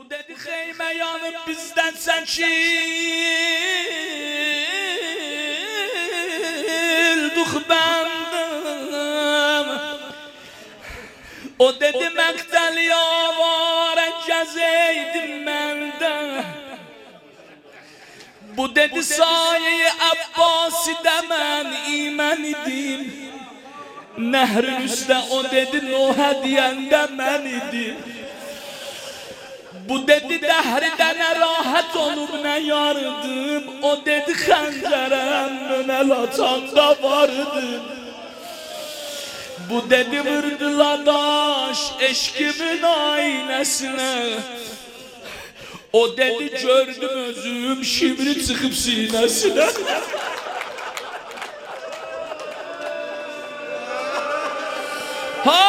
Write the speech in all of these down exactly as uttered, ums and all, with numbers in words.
Bu dedi xeymə yanıb bizdən çəkildik bəndim. O dedi məqtəl yavarə gəzəydim məndən. Bu dedi saye-i Abbasi'də mən imən idim. Nehrin üstə o dedi Nuh'a diyəndə mən idim. Bu dedi dəhridə nə rahat olub nə yardım. O dedi xəncərəm önəl atanda vardım. Bu dedi vurdular daş eşkimin aynəsinə. O dedi gördüm özüm şimri çıxıb sinəsinə. Ha!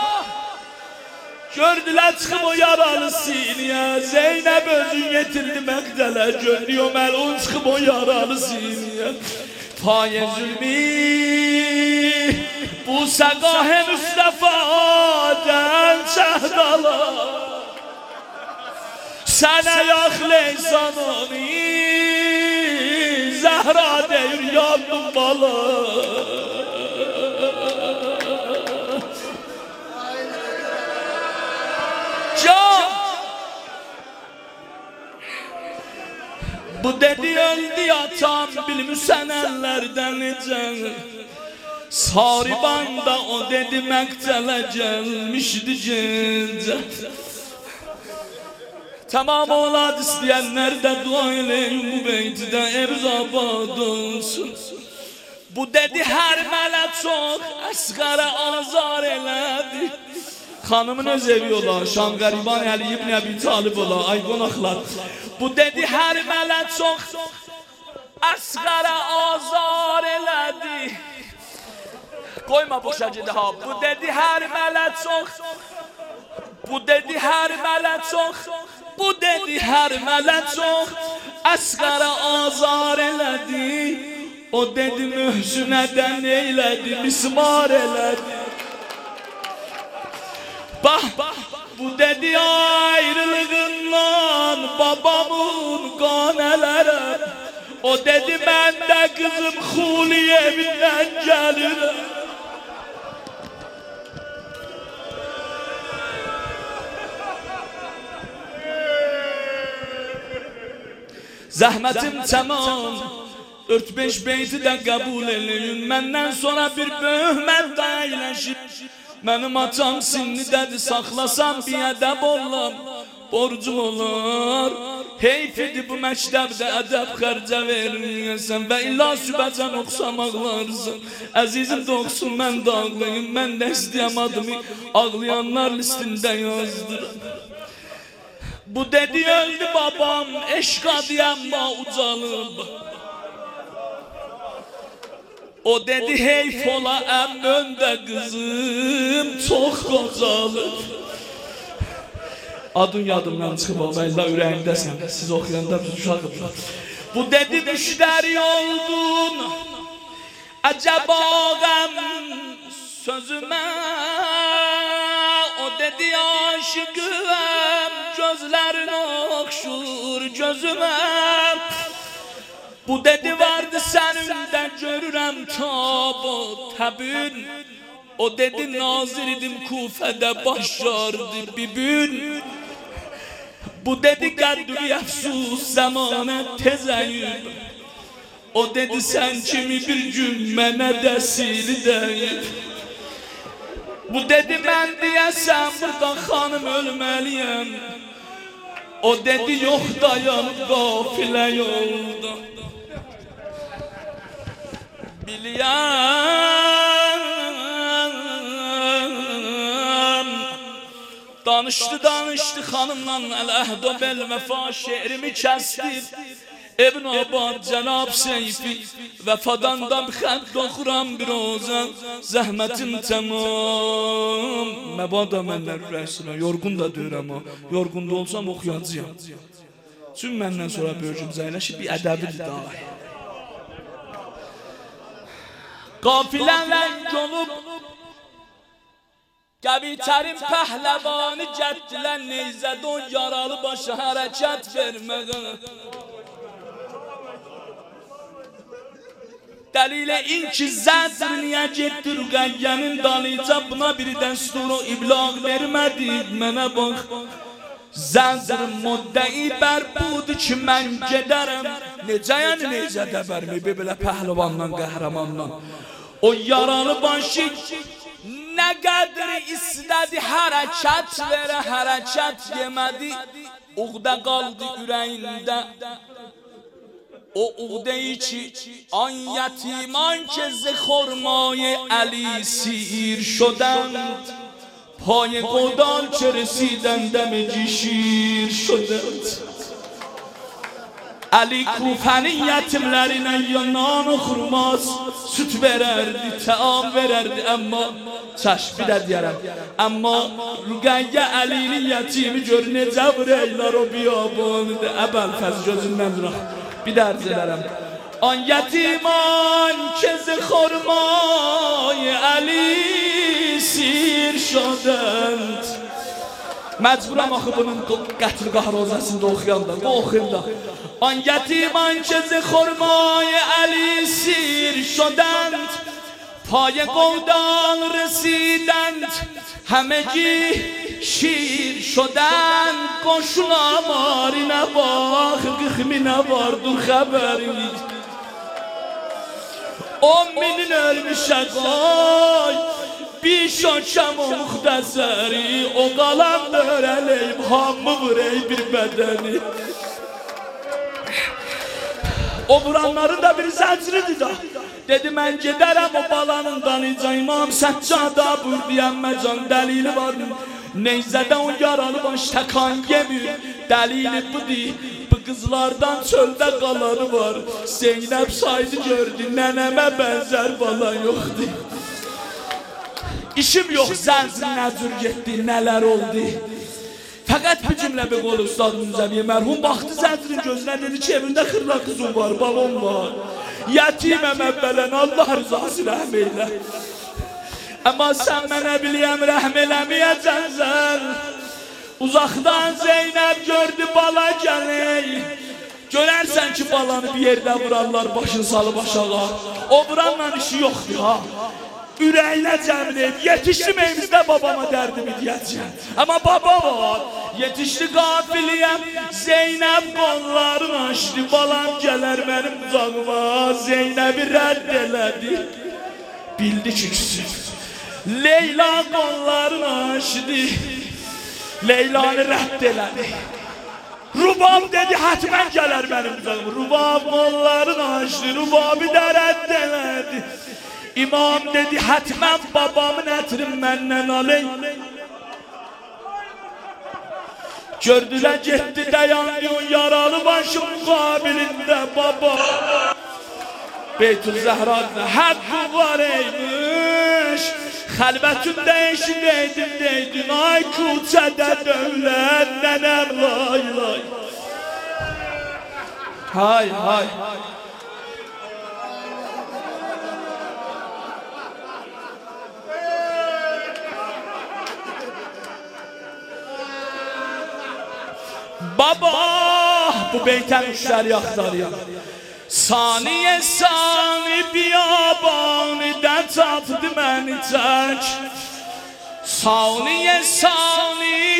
Gördülər çıxıb o yaralı sinəyə. Zeynəb özün getirdi məqdələ. Görüyor məlun çıxıb o yaralı sinəyə. Paye zülmi bu səqah-ı Müstəfadən çəhdalar. Sənə yaxley zanoni Zəhra deyir yandım bala. Can bu dedi öldü atam bilmirsən əllərdən necə. Saribanda o dedi məqtələ gəlmişdi gecə. Tamam olad istəyənlər də dua eləyin bu beytidə evz abad olsun. Bu dedi hər mələ çox əsqərə azar elədi. Xanımın öz evi ola, Şam qəriban Əli ibn Əbi Talib ola, ay qonaqlar. Bu dedi hər mələ çox əsqərə azar elədi. Qoyma boşa gedi ha. Bu dedi hər mələ çox. Bu dedi hər mələ çox. Bu dedi hər mələ çox əsqərə azar elədi. O dedi mühsünədən eylədi, mismar elədi. Bax, bu dedi ayrılığından babamın qanələrə. O dedi mən də qızım Xuli evindən gəlirəm. Zəhmətim tamam, dört beş beyti də qəbul eləyin. Məndən sonra bir böhmət də əyləşib. Mənim atam sinniddədir, saxlasam bir ədəb olam, borcum olar. Heyf idi bu məktəbdə ədəb xərcə verilməyəsən və illa sübəcən oxsam ağlarsan. Əzizim də oxsun, mən də ağlayım, mən də istəyəm adımı ağlayanlar listində yazdıram. Bu dedi öldü babam, eşq adiyəmba ucalıb. O dedi heyf ola əm öndə qızım, çox qocalıb. Adın yadımdan çıxıb o, bəylə ürəyimdəsən, siz oxuyanda biz uşaqıdırlar. Bu dedi müştəri oldun, əcəb ağam sözümə. O dedi aşıqım, gözlərin oxşur gözümə. Bu dedi vardı sənində görürəm tabut təbün. O dedi nazir idim Kufədə başlardı bibün. Bu dedi qəddü-i əfsus zəmanə tezəyib. O dedi sən kimi bir gün mənə dəsil deyib. Bu dedi mən deyəsən burada xanım ölməliyəm. O dedi yox dayanıb qafilə yolda. Biliyəm. Danışdı danışdı xanımla əl-əhd-o bəl-vəfa şehrimi kəsdi. Ebn Abad Cənab Seyfi vəfadan da bir xətt oxuram bir ozan. Zəhmətim tamam. Məbada mənlər rəsına yorğun da deyirəm o. Yorğun da olsam oxuyacağım. Çünki məndən sonra bölgüm zəyləşib bir ədəbidir daha. Qafilələr olub قوی ترین پهلوان جدل نیزد و yaralı başı hareket vermeden. Dəlil in ki zədir niyə getdi Rüqəyyənin dalıyca buna bir dəsturu iblağ vermədi mənə bax. Zədir müddəi bər budur ki mən gedərəm. Necə yəni necə dəbərmi belə pəhlivandan qəhrəmandan. O yaralı başı nə qədər istədi hərəkət verə hərəkət yemədi. Uğda qaldı ürəyində. O uğdeyi ki an yetiman که ز خرمای علی سیر شدند پای گودال چه رسیدند دم شیر شدند Ali Kufe'nin yetimlerine yanan xurmaz süt vererdi, taam vererdi ama çaş bir de diyerem ama Rüqəyyə Ali'nin yetimi gör necə vureylar o biyabanıdır əbəl fəz gözündən durak bir de arz ederim an yetiman که ز خرمای علی سیر شدند məcburam axı bunun qətl qahrozəsində oxuyanda, bu oxuyanda an yetiman که ز خرمای علی سیر شدند پای گودال رسیدند همگی شیر شدند qoşuna marinə bax qıxminə vardır xəbəri on minin ölmüşə qoy bir şökəm o muxtəsəri o qalan dörəleyim hamı vurey bir bədəni o vuranların da bir zəcridir da dedi mən gedərəm o balanın danıca İmam Səccada buyur deyəmməcan dəlili var Neyzədə o yaralı baş təkan yemir dəlili budur bu qızlardan çöldə qalanı var Zeynəb saydı gördü nənəmə bənzər bala yoxdur İşim yox zənzir nə cür getdi nələr oldu Fəqət bir cümlə bir qol ustadım Müzəviyə mərhum baxdı zənzirin gözünə dedi ki evində xırla qızım var balon var Yetiməm əvvələn Allah rızası rəhm eylə Amma sən mənə biliyəm rəhm eləməyəcəksən Uzaqdan Zeynəb gördü bala gəlir Görərsən ki balanı bir yerdə vurarlar başını salıp aşağı O vuranla işi yoxdur ha Ürəyinə cəmləyib yetişdim evimizdə babama dərdimi deyəcəm Amma baba var yetişdi qafiliyəm Zeynəb qollarını açdı balam gələr mənim uzağıma Zeynəbi rədd elədi Bildi ki küsür Leyla qollarını açdı Leylanı rədd elədi Rubab dedi hətmən gələr mənim uzağıma Rubab qollarını açdı Rubabi də rədd elədi İmam dedi hətmən babamın ətrim məndən aley Gördülər getdi dayandı o yaralı başı müqabilində baba Beytül Zəhra'da həqqı var eymiş Xəlvətündə eşidəydim deydin ay küçədə dövlət nənəm lay lay Hay hay Baba bu beyten müşteri aktarıyor Saniye sani biyabanıdan tapdı beni tek Saniye sani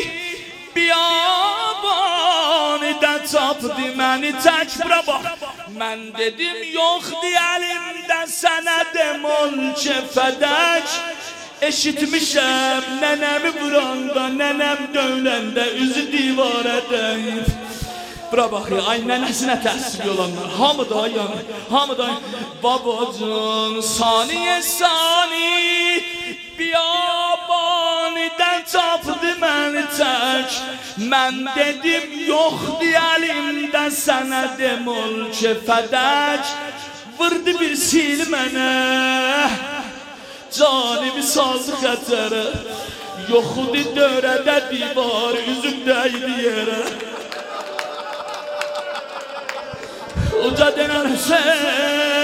biyabanıdan tapdı beni tek Bura bak mən dedim yoxdu əlimdə sənə demol kefədək Eşitmişəm nənəmi vuranda, nənəm dövləndə üzü divara dəyib Bura bax ya, ay nənəsinə təhsil olanlar, hamı da yanı, hamı da Babacan, saniye sani, biyabanidən tapdı məni tək Mən dedim yoxdu əlimdə sənə demol kefədək Vırdı bir sil mənə Canimi sazı xətərə Yoxudi dörədə divar üzümdəydi yerə Uca denən Hüseyin